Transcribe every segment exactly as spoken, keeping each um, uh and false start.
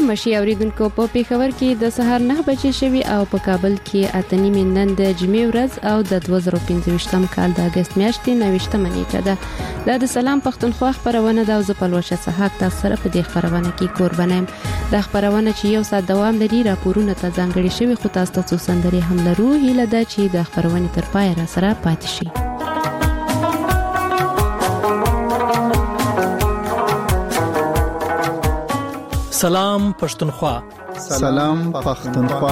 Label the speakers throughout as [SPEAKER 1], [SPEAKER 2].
[SPEAKER 1] مشي اوریدونکو په پیښور کې د سهار نه بجې شوي او په کابل کې اته نیمې نن د جمعې ورځ او د دوه زره پنځه ویشتم کال د اگست میاشتې نوېشتمه نیټه ده. دا د سلام پښتونخوا خپرونه ده او زه پلوشه سحاق تاسو سره په دې خپرونه کې قربانم. دا خپرونه چې یو ساعت دوام لري راپورونه ته ځانګړي شوي خو تاسو ته سندري هم لرو. هیله ده چې د خپرونې تر پای را سره پاتې شئ.
[SPEAKER 2] سلام پښتونخوا.
[SPEAKER 3] سلام پښتونخوا.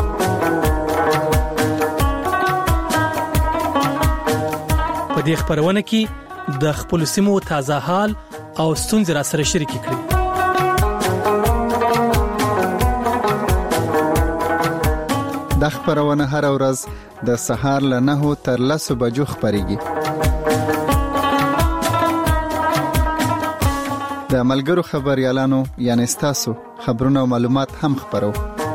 [SPEAKER 2] په دې خبرونه کې د خپل سیمو تازه حال او ستونزې را سره شریک کړئ.
[SPEAKER 3] د خبرونه هر ورځ د سهار له نهو تر لسو بجو خبريږي. د ملګرو خبريالانو یعنی ستاسو خبرونه او معلومات هم خبرو.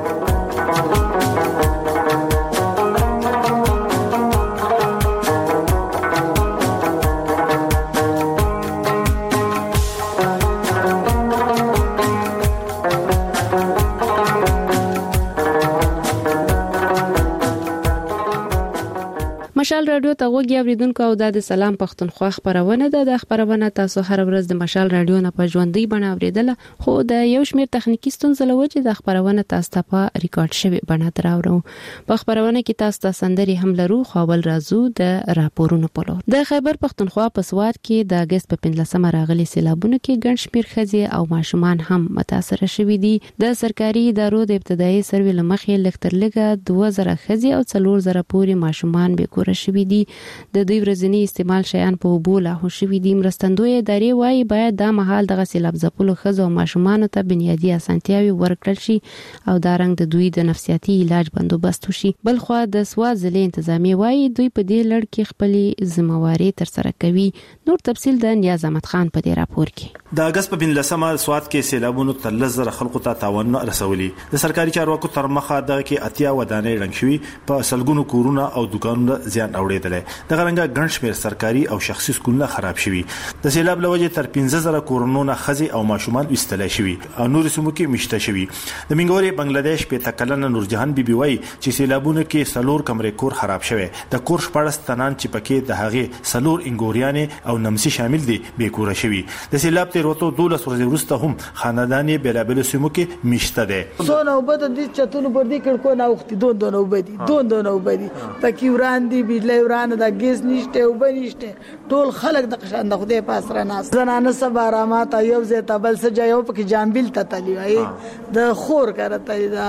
[SPEAKER 1] مشال رادیو ته وګورئ اوریدونکو او د سلام پښتونخوا خبرونه ده. د خبرونه تاسو هر ورځ د مشال رادیو نه په ژوندۍ بڼه اوریدل خو د یو شمېر تخنیکی ستونزې لوجه د خبرونه تاسو ته په ریکارډ شوی بڼه دراوړو. په خبرونه کې تاسو ته سندري هم لرو خو ول رازو د راپورونو په لور. د خیبر پښتونخوا په سواد کې د اگست په پنځلسمه راغلي سیلابونو کې ګڼ شمېر ښځې او ماشومان هم متاثر شوي دي. د سرکاري ادارو د ابتدایي سروې لمخې لکتر لګه دوه زره ښځې او څلور زره پورې ماشومان به کور شوي دي. د دوی ورځنی استعمال شیان په اوبو لاهو شوي دي. مرستندوی ادارې وايي باید د مهال د سیلاب ځپلو ښځو او ماشومانو ته بنیادي اسانتیاوي ورکړل شي او دا رنګ د دوی د نفسیاتي علاج بندوبست وشي. بل خو د سواد ضلع انتظامی وايي دوی په دې لړ کې خپل ذمہواری تر سره کوي. نور تفصیل د نیاز احمد خان په دې راپور کې.
[SPEAKER 4] د اگست په پنځلسمه سواد کې سیلابونو تر لس زره خلکو ته تاوان رسولي. د سرکاري چارواکو تر مخه د کې اتیا ودانې رنګ شوي په سلګونو کورونه او دکانونه زیان اوړېدل. د غرنګا ګڼ شمېر سرکاري او شخصي سکولونه خراب شوي. د سیلاب لوجه تر پنځه زره کورونو خزي او ماشومان وستل شوي او نور سیمو کې مشته شوي. د منګوري بنگلاديش په تکلن نورجهان بي بي وايي چې سیلابونو کې سلور کمرې کور خراب شوی. د کور شپږ تنان چې پکې د هغه سلور انګوريانې او نمسي شامل دي به کور شوي. د سیلاب تیر وته دولس ورځې وروسته هم خاندانې بلابل سیمو کې مشته ده.
[SPEAKER 5] سونه وبد د چتونو پر دې کړ کو نه وخت دون دون وبدي دون دون وبدي پکې وران دي بجلی وران د ګیس نشته او بنشته ټول خلک د قشان د خدای پاس را ناس زنانه صبرامات یو زه تبل سجا یو پکې جامبل ته تلی وای د خور کرته دا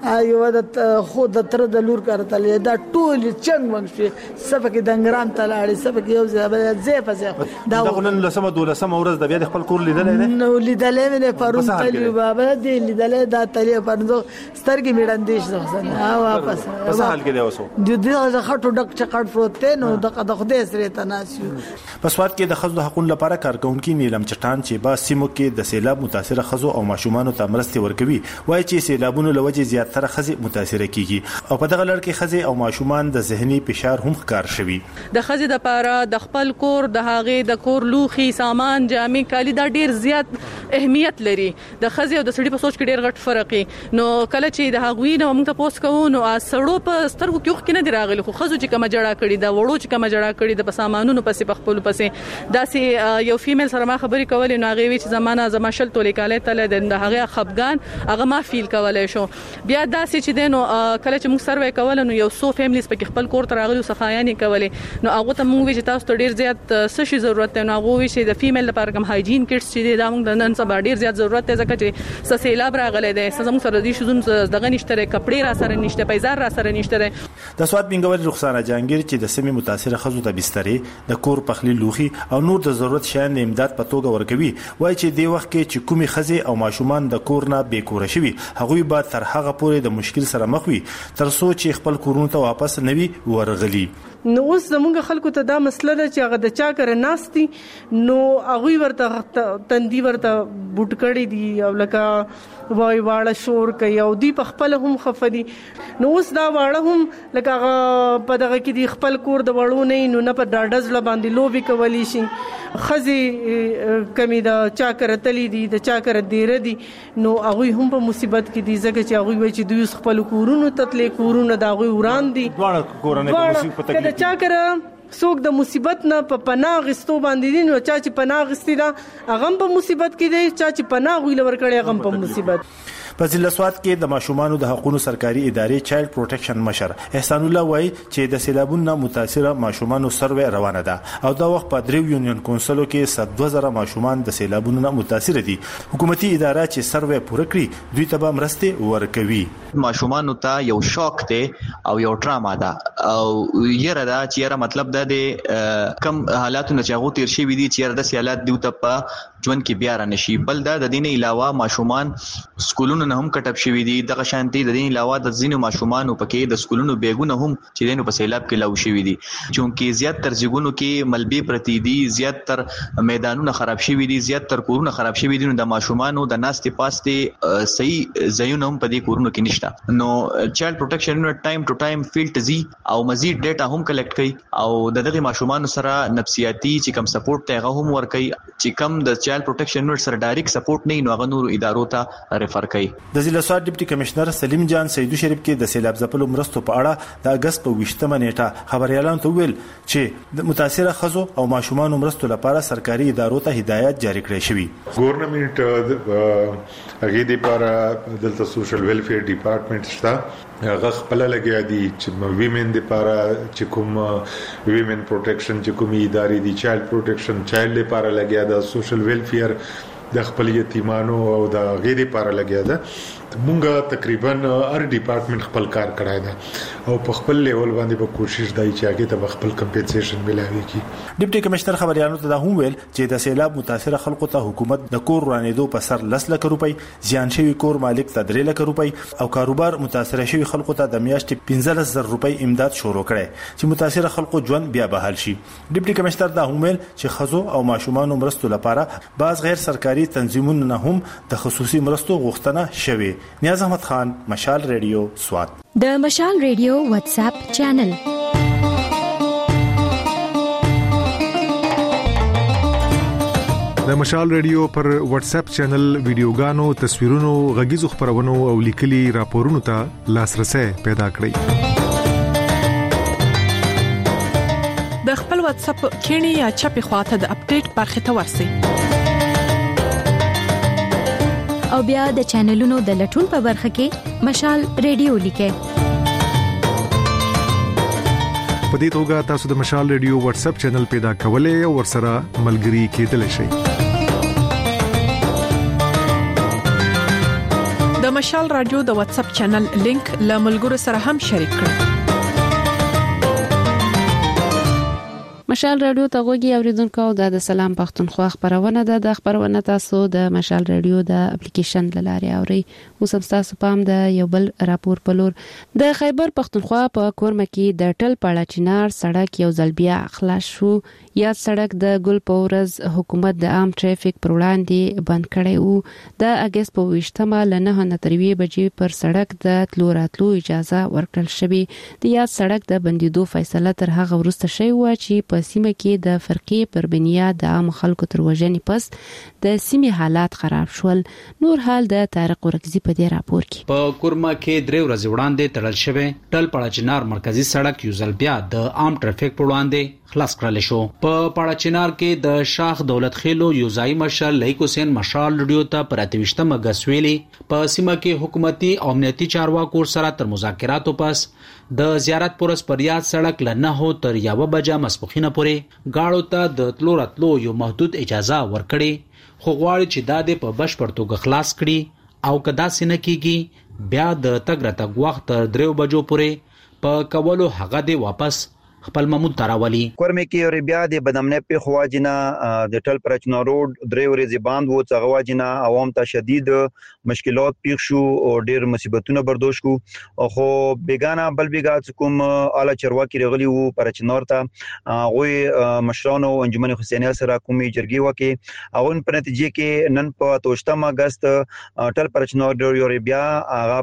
[SPEAKER 5] یو د خود د تر د لور کرته دا ټول چنګ ونګ شي سبکه دنګرام تلاړي سبکه یو زه زه په
[SPEAKER 4] دا غلن لسمه دولسمه ورځ د بیا د خپل کور لیدل نه
[SPEAKER 5] نو لیدل نه پرون تلی بابا دې لیدل دا تلی پرندو سترګې میړندې شو ها واپس
[SPEAKER 4] په حال کې دی اوسو
[SPEAKER 5] د دې خټو ډک چقړ پروت نو د خدای سره تناسیو.
[SPEAKER 4] په سواد کې د خزو حقوقو لپاره کارکونکو نیلم چټان چې با سیمو کې د سیلاب متاثر خزو او ماشومان ته مرستې ورکوي وایي چې سیلابونو لوجه زیاتره خزي متاثر کیږي او په دغه لړ کې خزي او ماشومان د ذهني فشار هم ښکار شوي.
[SPEAKER 6] د خزي د لپاره د خپل کور د هغه د کور لوخي سامان جامې کالي دا ډیر زیات اهمیت لري. د خزي او د سړي په سوچ کې ډیر غټ فرق دی. نو کله چې د هغوی نو موږ ته پوس کوو نو سړو په سترګو کې وخت نه دی راغلی خو خزو چې کوم جړه کړي دا وړو چې کوم جړه کړي د سامانونو پسې په خپل پسې داسې یو فیمیل سره ما خبرې کولې نو هغه وی چې زمانہ زما شل تولې کاله تل د هغه خفغان هغه ما فیل کولای شو. بیا داسې چې دینو کله چې موږ سروې کول نو یو سو فیملیز په خپل کور ته راغلي صفایانې کولې نو هغه ته موږ وی چې تاسو ته ډیر زیات څه شي ضرورت دی. نو هغه وی چې د فیمیل لپاره کوم هایجین کټس چې دا موږ د نن سبا ډیر زیات ضرورت دی ځکه چې سیلاب راغلی دی زموږ سره د شذون دغه نشته کپڑے را سره نشته پیزار را سره نشته.
[SPEAKER 4] د سواد بنګوري رخصانه جهانگیر چې د سیمې متاثر خزو ته بسترې د کور پخلی لوخي او نور د ضرورت شیان د امداد په توګه ورکوي. وایي چې د وخت کې چې کومي خزي او ماشومان د کور نه بې کور شوي هغوی به تر هغه پورې د مشکل سره مخ وي تر څو چې خپل کورونو ته واپس نوي ورغلي.
[SPEAKER 7] نو اوس زمونږ خلکو ته دا مسله ده چې هغه د چا کر ناستي نو هغه ورته تندي ورته بوت کړي دي او لکه وای واړه شور کوي او دی په خپل هم خفدي نو اوس دا واړه هم لکه په دغه کې دی خپل کور د وړو نه نو نه په ډاډز ل باندې لوبي کولی شي خزي کمی دا چا کرتلی دي د چا کر ډیر دي نو هغه هم په مصیبت کې دي ځکه چې هغه وای چې دوی خپل کورونو تتلې کورونه دا هغه وران دي
[SPEAKER 4] دواړه کورونه په مصیبت کې
[SPEAKER 7] د چا کر څوک د مصیبت نه په پناه غستو باندې دي نو چا چې پناه غستی دا هغه په مصیبت کې دي چا چې پناه غوي لور کړي هغه په مصیبت.
[SPEAKER 4] په ضلع سوات کې د ماشومانو د حقوقو سرکاري ادارې چایلډ پروټیکشن مشر احسان الله وایي چې د سیلابونو متاثره ماشومانو سروې روانه ده او دا وخت په دریو یونین کونسلو کې صد دوه زره ماشومان د سیلابونو متاثر دي. حکومتي اداره چې سروې پوره کړي دوی ته به مرسته ورکوي.
[SPEAKER 8] ماشومانو ته یو شوک دی او یو ډراما ده او یره دا چې یره مطلب ده د کم حالاتو نه چاغو تیر شي وي دي چې د سیالات دیو ته په ژوند کې بیا را نشي بل دا د دین علاوه ماشومان سکولونو نه هم کټپ شوی دي دغه شانتي د دین علاوه د ځینو ماشومان په کې د سکولونو بیګونه هم چې دینو په سیلاب کې لاو شوی دي چونکی زیات تر ځګونو کې ملبي پرتی دي زیات تر میدانونه خراب شوی دي زیات تر کورونه خراب شوی دي نو د ماشومانو د ناستي پاستي صحیح ځایونه هم په دې کورونو کې نشته نو چایلډ پروټیکشن یونټ ټایم ټو ټایم فیلډ زی او مزید ډیټا هم کلیکټ کوي او د دغه ماشومانو سره نفسیاتي چې کم سپورټ ته هم ورکوي چې کم د چایلډ پروټیکشن یونټ سره ډایرکټ سپورټ نه نو غنور ادارو ته ریفر کوي.
[SPEAKER 4] د ضلع سوات ډیپټي کمشنر سلیم جان سیدو شریف کې د سیلاب ځپلو مرستو په اړه د اگست په ویشتمه نیټه خبريالانو ته ویل چې د متاثره خزو او ماشومان مرستو لپاره سرکاري ادارو ته هدایت جاری کړې شوې.
[SPEAKER 9] ګورنمنت هغه د لپاره دلته سوشل ویلفیر ډپارټمنټ شته هغه خپل لګیا دي چې ویمن د لپاره چې کوم ویمن پروټیکشن چې کوم ادارې دي چایلډ پروټیکشن چایلډ لپاره لګیا ده سوشل ویلفیر د خپل یتیمانو او د غیر لپاره لګیا ده مونږه تقریبا هر ډپارټمنټ خپل کار کړای ده او په خپل لیول باندې به کوشش دای چې هغه ته خپل کمپنسیشن ملایوي کی.
[SPEAKER 4] ډیپټي کمشنر خبريالانو ته دا هم ویل چې د سیلاب متاثره خلکو ته حکومت د کور رانیدو په سر لس لک روپۍ زیان شوی کور مالک ته درې لک روپۍ او کاروبار متاثره شوی خلکو ته د میاشتې پنځه لس روپۍ امداد شروع کړي چې متاثره خلکو ژوند بیا بحال شي. ډیپټي کمشنر دا هم ویل چې خزو او ماشومان مرستو لپاره بعض غیر سرکاري تنظیمونو نه هم د خصوصي مرستو غوښتنه شوه. نیاز احمد خان مشال ریډیو سوات.
[SPEAKER 10] د مشال ریډیو واتس اپ چینل
[SPEAKER 11] د مشال ریډیو پر واتس اپ چینل ویډیوګانو تصویرونو غږیزو خبرونو او لیکلي راپورونو ته لاسرسي پیدا کړئ.
[SPEAKER 12] د خپل واتس اپ کینی یا چپی خواته د اپډیټ برخه ته ورسئ
[SPEAKER 10] او بیا د چینلونو د لټون په برخه کې مشال ریډیو لیکه.
[SPEAKER 11] په دې توګه تاسو د مشال ریډیو واتس اپ چینل پیدا کولای او ورسره ملګري کېدلی شئ.
[SPEAKER 12] د مشال رادیو د واتس اپ چینل لینک له ملګرو سره هم شریک کړئ.
[SPEAKER 1] مشال رادیو ته غوږی اوریدونکو د سلام پښتونخوا خبرونه ده د خبرونه تاسو د مشال رادیو د اپلیکیشن لاره اوري. اوس هم تاسو پام د یو بل راپور په لور د خیبر پښتونخوا په کورمه کې د ټل پاړه چنار سړک یو ځل بیا خلاص شو. یا سړک د ګل پورز حکومت د عام ټریفیک پر وړاندې بند کړی وو. د اگست په ویشتمه لنه نتروي بجې پر سړک د تلو راتلو اجازه ورکړل شوې. د یاد سړک د بندیدو فیصله تر هغه وروسته شوی و چې په سیمه کې د فرقې پر بنیاد د عام خلکو تر وژنې پس د سیمې حالات خراب شول. نور حال د طارق ورکزي په دې راپور کې.
[SPEAKER 13] په کورما کې درې ورځې وړاندې تړل شوی ټل پاړه چنار مرکزی سړک یو ځل بیا د عام ټریفیک پر وړاندې خلاص کړل شو. په پاړه چنار کې د شاخ دولت خېلو یوزای مشر لیک حسین مشال ریډیو ته پر اتوشتمه غسویلی په سیمه کې حکومتي او امنیتي چارواکو سره تر مذاکراتو پس د زیارت پورس پریاد سړک لنه تر یو بجې مسپخینه پورې گاړو ته د تلو راتلو یو محدود اجازه ورکړي خو غواړي چې دا د په بشپړ توګه خلاص کړي او کدا سینه کېږي بیا د تګ راتګ وخت تر دریو بجو پورې په کولو هغه دی واپس خپل محمود تراولي.
[SPEAKER 14] کورمه کې اور بیا د بدامنه په خواجنا د ټل پرچنا روډ درې ورځې باند وو څنګه واجنا عوام ته شدید مشکلات پیښ شو او ډېر مصیبتونه برداشت کو خو بیگانه بل بیگا کوم اعلی چرواکي رغلی وو پرچنار ته غوي مشرانو انجمن حسینی سره کومي جرګي وکي او په نتیجه کې نن په توشتم اگست ټل پرچنار ډېر اور بیا هغه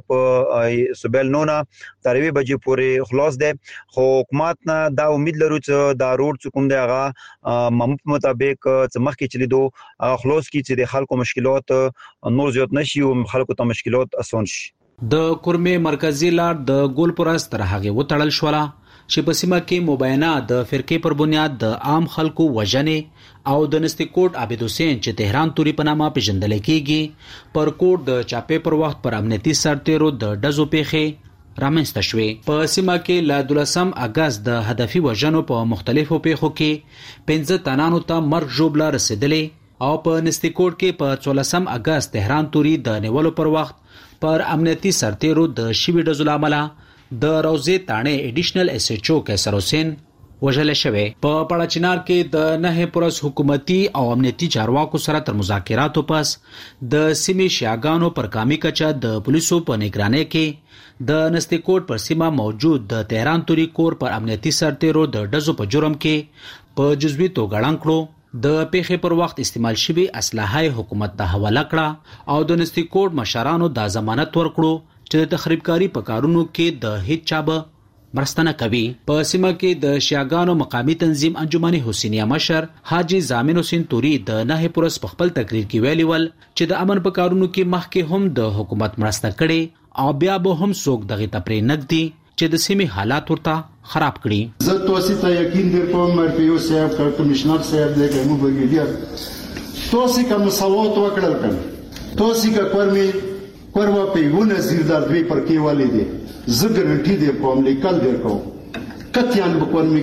[SPEAKER 14] په سبل نونا تروي بجې پورې خلاص ده خو حکومت نه دا امید لرو چې دا روډ کوم دی هغه ممپ مطابق څمخ کې چلی دو خلاص کی چې د خلکو مشکلات نور زیات نشي او خلکو ته مشکلات اسان شي.
[SPEAKER 13] د کورمه مرکزی لار د ګولپورس تر هغه وټړل شولا چې په سیمه کې مبینه د فرقې پر بنیاد د عام خلکو وژنې او د نستیکوټ عابد حسین چې تهران توري په نامه پیژندل کېږي پر کوټ د چاپې پر وخت پر امنیتي سرتیرو د ډزو پیښې رامنځته شوې. په سیمه کې ل دولسم اگست د هدفي وژنو په مختلفو پیښو کې پنځه تنانو ته مرګ ژوبله رسیدلې او په نستیکوټ کې په څوارلسم اگست تهران توري د نیولو پر وخت پر امنیتي سرتیرو د شوي ډزو له امله د روزې تاڼې اډیشنل ایس ایچ او کیسر حسین وژل شوی. په پړاچنار کې د نه پرس حکومتي او امنیتي چارواکو سره تر مذاکراتو پس د سیمې شیاګانو پر کامي کچا د پولیسو په نگرانۍ کې د نستیکوټ پر سیمه موجود د تهران توري کور پر امنیتي سرتیرو د ډزو په جرم کې په جزوي توګه ړنګ کړو. د پیښې پر وخت استعمال شوی اسلحه حکومت ته حواله کړه او د نستیکوټ مشرانو د ضمانت ورکړو چې د تخریبکاری په کارونو کې د هیڅ چا به مرسته نه کوي. په سیمه کې د شیاګانو مقامی تنظیم انجمن حسینیه مشر حاجی زامن حسین توري د نه پرس په خپل تقریر کې ویلي ول چې د امن په کارونو کې مخکې هم د حکومت مرسته کړي او بیا به هم څوک دغه تپرې نګدي چې د سیمې حالات ورته خراب کړي.
[SPEAKER 15] زه تاسو ته یقین درکوم مرپیو صاحب کمشنر صاحب دغه مو بګیډر تاسو کوم سوالات وکړل کړه تاسو کا کورمي کوروا پیونه زیردار دوی پر کې والي دي زه ګرانټي دی کوم لیکل درکو کتیان په کورمي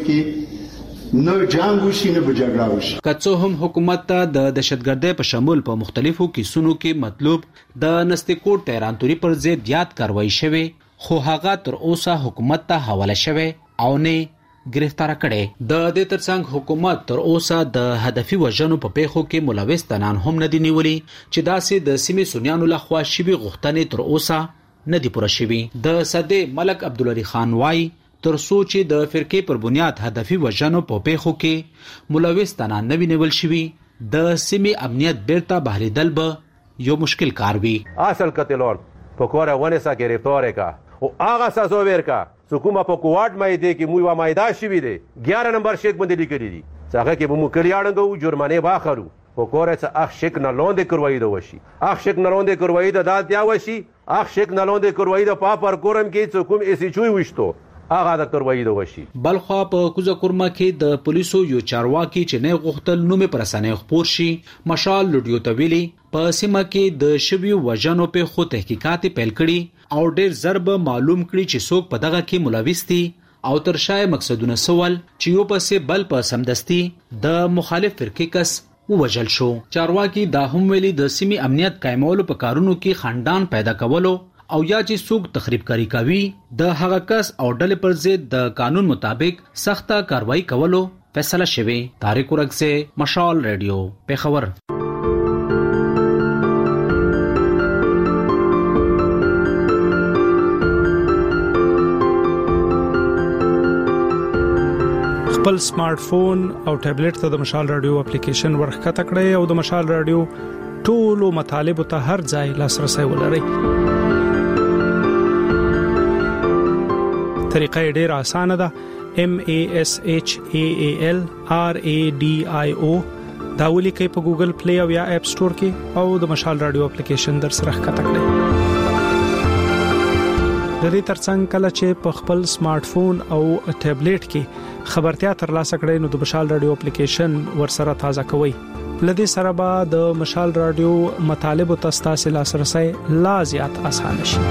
[SPEAKER 15] کې نو جنگ وشي نه بجګړه وشي.
[SPEAKER 13] کڅو هم حکومت ته د دهشتګردۍ په شمول په مختلفو کیسونو کې مطلوب د نستیکوټ تهران توري پر ضد یاد کاروایی شوه خو هغه تر اوسه حکومت ته حواله شوه او نه گرفتار کړي. د دې ترڅنګ حکومت تر اوسه د هدفي وژنو په پیښو کې ملوث تنان هم نه دی نیولي چې داسې د سیمې سنیانو لخوا شوي غوښتنې تر اوسه نه دی پوره شوي. د صدې ملک عبدالعلی خان وای تر سوچ د فرقې پر بنیاد هدفي وژنو په پیښو کې ملوث تنان نه وینول شوي د سیمې امنیت بیرته بهریدل به یو مشکل کار وي.
[SPEAKER 16] اصل قتلون پکوره ونه سا گرفتار کا او هغه سازو ورکا حکومت په کوارډ مې دی کې موږ مایدا شوی دی ګیارہ نمبر شیک باندې لیکلي دي څنګه کې به مو کلیاړنګو جرمانه واخرو پکوره څه اخ شیک نه لوند کروي د وشي اخ شیک نه لوند کروي د دات یا وشي اخ شیک نه لوند کروي د پاپر کورم کې څه کوم اسی چوي وشتو هغه د کروي د وشي.
[SPEAKER 13] بلخوا په کوزه کورما کې د پولیسو یو چارواکي چې نه غوښتل نو مې پرسانه خبر شي مشال لډیو تویلی په سیمه کې د شوی وژنو په خو تحقیقات پیل کړي او ډېر ضرب معلوم کړي چې څوک په دغه کې ملوث دي او تر شای مقصدونه سوال چې یو پسې بل په سمدستي د مخالف فرقې کس ووجل شو. چارواکي دا هم ویلي د سیمې امنیت قائمولو په کارونو کې خندان پیدا کولو او یا چې څوک تخریبکاری کوي د هغه کس او ډلې پر ضد د قانون مطابق سخته کاروایی کولو فیصله شوه. طارق ورغسه مشال ریډیو پیښور.
[SPEAKER 2] خپل سمارټ فون او ټابلیټ ته د مشال رادیو اپلیکیشن ورخکته کړئ او د مشال رادیو ټولو مطالب ته هر ځای لاسرسي ولرئ. طریقه ډیره اسانه ده. M A S H A A L R A D I O دا ولیکئ په ګوګل پلی او یا اپ سٹور کې او د مشال رادیو اپلیکیشن در سره ښکته کړئ. د دې ترڅنګ کله چې په خپل سمارټ فون او ټابلیټ کې خبرتیا ترلاسه کړئ نو د مشال رادیو اپلیکیشن ورسره تازه کوئ. لدې سره به د مشال رادیو مطالب او تاسو لاسرسي لا زیات اسانه شي.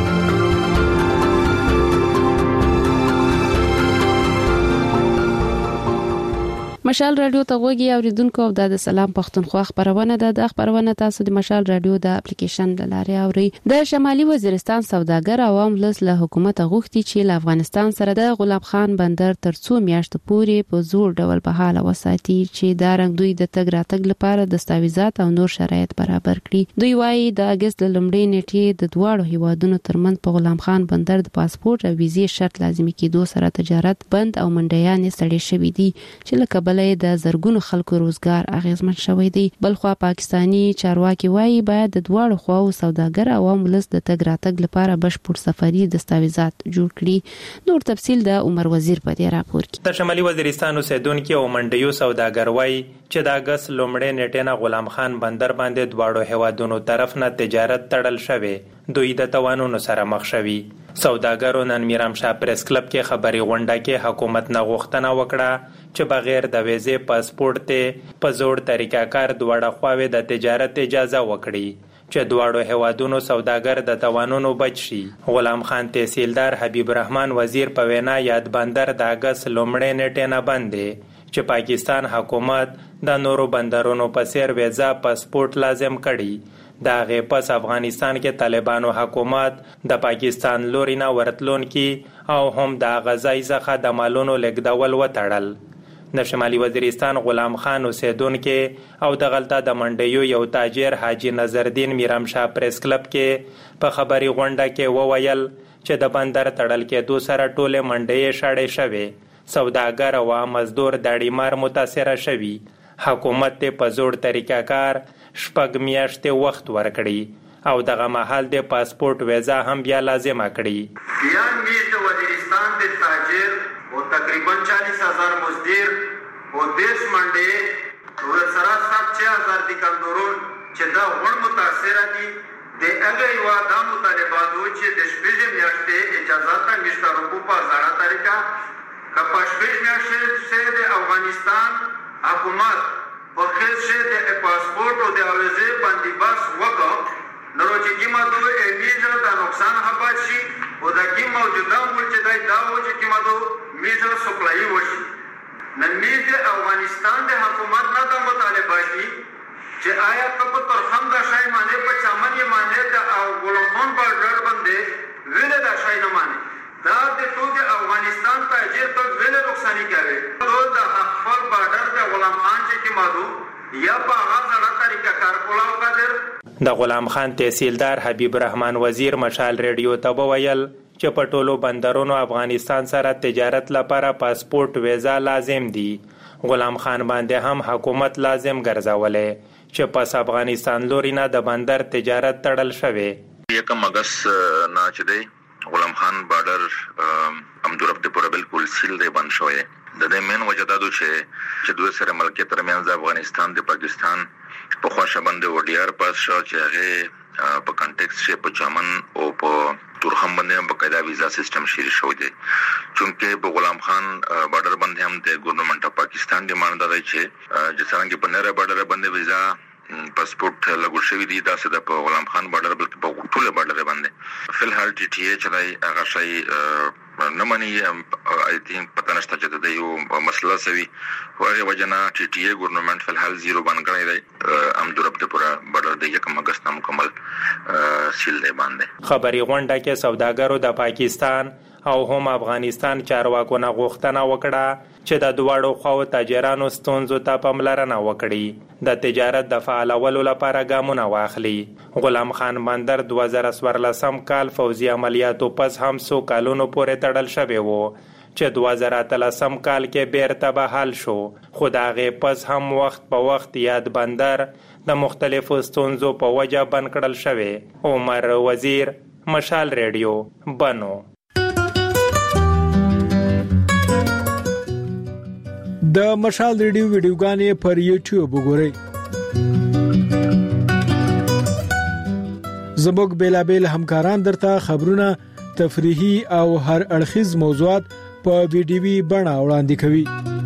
[SPEAKER 1] مشال رادیو ته غوږی اوریدونکو او د سلام پښتونخوا خبرونه ده. د خبرونه تاسو د مشال رادیو د اپلیکیشن د لارې اوري. د شمالي وزیرستان سوداګر عوام ولس له حکومت غوښتي چې له افغانستان سره د غلام خان بندر تر څو میاشتو پورې په زور ډول په حال وساتي چې دا رنګ دوی د تګ راتګ لپاره دستاویزات او نور شرایط برابر کړي. دوی وايي د اگست لومړۍ نیټې د دواړو هیوادونو ترمنځ په غلام خان بندر د پاسپورت او ویزې شرط لازمي کېدو سره تجارت بند او منډیان ستړي شوي دي چې لکه بلې د زرګونو خلکو روزګار اغیزمن شوی دی. بلخوا پاکستانی چارواکي وایي باید د دواړو خواو سوداګر عوام ولس د تګ راتګ لپاره بشپړ سفري دستاویزات جوړ کړي. نور تفصیل د عمر وزیر په دې راپور کې.
[SPEAKER 17] د شمالي وزیرستان اوسیدونکو او منډیو سوداګر وایي چې د اگست لومړۍ نیټې نه غلام خان بندر باندې دواړو هیوادونو طرف نه تجارت تړل شوی. دوی د توانونو سره مخ شوي. سوداګرو نن میرامشاه پریس کلب کې خبري غونډه کې حکومت نه غوښتنه وکړه چې بغیر د ویزې پاسپورت ته په زوړ طریقه کار دواړه خواوې د تجارت اجازه وکړي چې دواړو هیوادونو سوداګر د توانونو بچ شي. غلام خان تحصیلدار حبیب الرحمن وزیر په وینا یاد بندر د اگست لومړۍ نیټې نه بندې چې پاکستان حکومت د نورو بندرونو په څیر ویزا پاسپورت لازم کړي. دا غي پس افغانستان کې طالبانو حکومت د پاکستان لوري نه ورتلون کې او هم د غزای څخه د مالونو لګدول وټړل. د شمالي وزیرستان غلام خان اوسیدونکو او د غلطه د منډیو یو تاجر حاجی نظرالدین میرامشاه پریس کلب کې په خبري غونډه کې وویل چې د بندر تړل کې دو سره ټوله منډي شاړې شوي. سوداګر او مزدور داړي مار متاثر شوي. حکومت ته په زوړ طریقه کار شپږ میاشتې وخت ورکړي او دغه مهال د پاسپورت ویزا هم بیا لازمه کړي.
[SPEAKER 18] بیا میر د وزیرستان د تاجر او تقریبا چالیس هزار مزدور او دیش منډي ور سره سات چھ هزار د کمزورون چې دا ور متاثر دي د هغه یو د مطالباتو چې د شپږ میاشتې اجازه ته مشترکو په ځانه طریقه کپاش شپږ میاشتې د افغانستان حکومت په خېشه د پاسپورت او د اوزې باندې بس وکړ نو چې کیما دوه امیزه د نقصان حبات شي او د کی موجوده ملک د دا و چې کیما دوه میزه سپلای وشي. نن میزه افغانستان د حکومت نه د مطالبه دي چې آیا په تر هم د شای معنی په چمن یې معنی د او ګلخان بارډر باندې ویل د شای نه معنی دا د ټول افغانستان تاجر ته ویل نقصان کوي. ټول د خپل بارډر د غلام خان چې کی مادو یا په هغه طریقه کار کولاو قدر.
[SPEAKER 17] د غلام خان تحصیلدار حبیب الرحمن وزیر مشال ریډیو ته وویل چې په ټولو بندرونو افغانستان سره تجارت لپاره پاسپورت ویزا لازم دي. غلام خان باندې هم حکومت لازم ګرځولې چې پس افغانستان لوري نه د بندر تجارت تړل شوی.
[SPEAKER 19] یکم اگست نه چې دی غلام خان بارډر امدورب د پوره بالکل سیل دی بند شوی. د دې مین وجه دا چې چې دوه سره ملک ترمنځ افغانستان د پاکستان په خواشه باندې وډیار پاس شو چې هغه په کنټیکس کې په چمن او په تورخم باندې په قاعده ویزا سیستم شری شو دی. چونکه په غلام خان بارډر باندې هم د ګورنمنت اف پاکستان ډیماند دی چې چې څنګه په نره بارډر باندې ویزا پاسپورت لګول شوی دی دا سده په غلام خان بارډر بلکې په ټوله بارډر باندې فل هال ټي ټي ایچ راي هغه شي نه مانی آی تھنک پته نشته چې د یو مسله سوي هغه وجنه ټي ټي ای ګورنمنت فل هال زیرو باندې کړی دی ام درب د پورا بارډر د یکم اگست نه مکمل سیل دی باندې.
[SPEAKER 17] خبري غونډه کې سوداګرو د پاکستان او هم افغانستان چارواکو نه غوښتنه وکړه چې د دواړو خواو تاجرانو ستونزو ته پاملرنه وکړي د تجارت د فعالولو لپاره ګامونه واخلي. غلام خان بندر دوه زره څوارلسم کال فوزي عملیاتو پس هم څو کالونو پورې تړل شوی وو چې دوه زره اتلسم کال کې بیرته بحال شو خو د هغې پس هم وخت په وخت یاد بندر د مختلفو ستونزو په وجه بند کړل شوی. عمر وزیر مشال ریډیو بنو.
[SPEAKER 2] د مشال ریډیو ویډیوګانې پر یوټیوب وګورئ. زموږ بیلابل همکاران درته خبرونه تفریحي او هر اړخیز موضوعات په ویډیوي بڼه وړاندې کوي.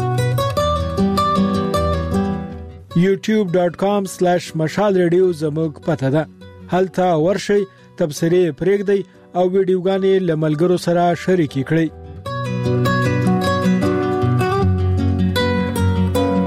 [SPEAKER 2] یوټیوب ډاٹ کام سلیش مشال ریډیو زموږ پته ده. هلته ورشئ، تبصرې پرېږدئ او ویډیوګانې له ملګرو سره شریکې کړئ.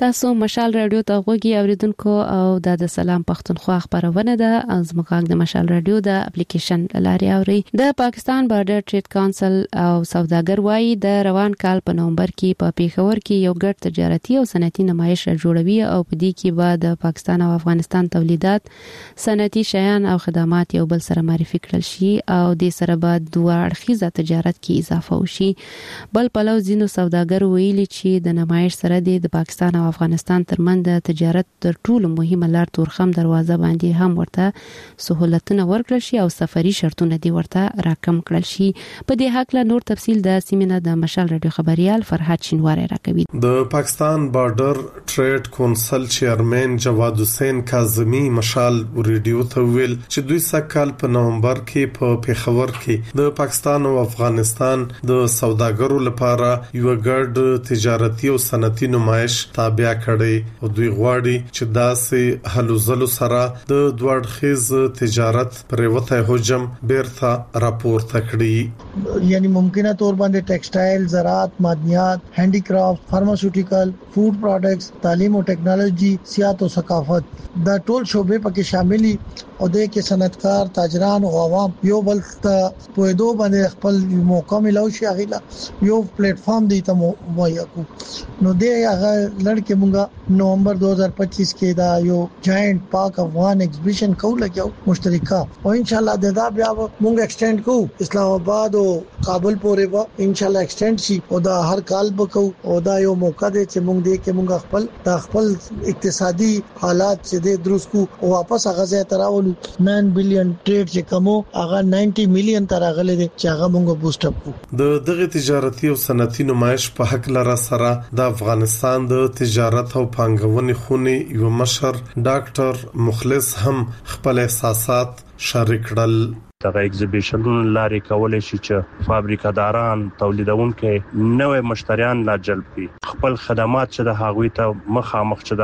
[SPEAKER 1] تاسو مشال رادیو ته غوږی اوریدونکو او د سلام پښتونخوا خبرونه ده از مقام د مشال رادیو د اپلیکیشن لاري اوري د پاکستان بارډر ټریډ کونسل او سوداګر وایي د روان کال په نومبر کې په پیښور کې یو ګډ تجارتي او صنعتي نمایش جوړوي او په دې کې به د پاکستان او افغانستان تولیدات صنعتي شیان او خدمات یو بل سره معرفي کړل شي او د سره به دوه اړخیزه تجارت کې اضافه وشي. بل پلو ځینو سوداګر ویلي چې د نمایش سره د پاکستان او افغانستان ترمنځ د تجارت تر ټولو مهمه لار تورخم دروازه باندې هم ورته سہولتونه ورکړل شي او سفري شرطونه دی ورته راکم کړل شي. په دې حق له نور تفصیل د سیمینار د مشال رادیو خبريال فرحات شینواری راکوي.
[SPEAKER 20] د پاکستان بارډر ټریډ کونسل چیرمن جواد حسین کاظمی مشال رادیو ته ویل چې دوی سکهال په نومبر کې په پیښور کې د پاکستان او افغانستان د سوداګرو لپاره یو ګډ تجارتي او صنعتي نمایش تابع کړي او دوی غواړي چې داسې حلوزلو سره د دوړخیز تجارت پر وته حجم بیرته راپورته کړي.
[SPEAKER 21] یعنی ممکنه تور باندې ټیکسټایل، زراعت، معدنیات، هینډی کرافټ، فارماسوټیکل، فوډ پروډکټس، تعلیم او ټیکنالوژي، سیاحت او ثقافت دا ټول شعبې پکې شاملي او د کې صنعتکار، تاجران او عوام یو بل ته په دوه باندې خپل موقع ملو شي غیلا یو پلیټ فارم دی ته مهیا کو. نو دې هغه لړکه مونږه نومبر دو هزار پچیس کې دا یو جاینټ پاک افغان ایگزیبیشن کوو لګیو مشترکه او ان شاء الله دا بیا مونږ ایکسټند کوو اسلام آباد او کابل پورې به ان شاء الله ایکسټند شي او دا هر کال وکاو او دا یو موقع دی چې مونږ دې کې مونږ خپل د خپل اقتصادي حالات چې د دروس کو او واپس هغه ځای تراول نو بلین ټریډ چې کومو هغه نوي مليون تراغله دي چې هغه مونږ بوست اپ کو.
[SPEAKER 20] د دغه تجارتي او صنعتي نمایش په حق لرا سره د افغانستان د تجارت او پانګونې خونې یو مشر ډاکټر مخلص هم خپل احساسات شریک کړل.
[SPEAKER 22] دغه ایگزیبیشن لاري کولای شي چې فابریکاداران، تولیدونکو نوې مشتریان لا جلب کړي، خپل خدمات چې د هغوی ته مخامخ چې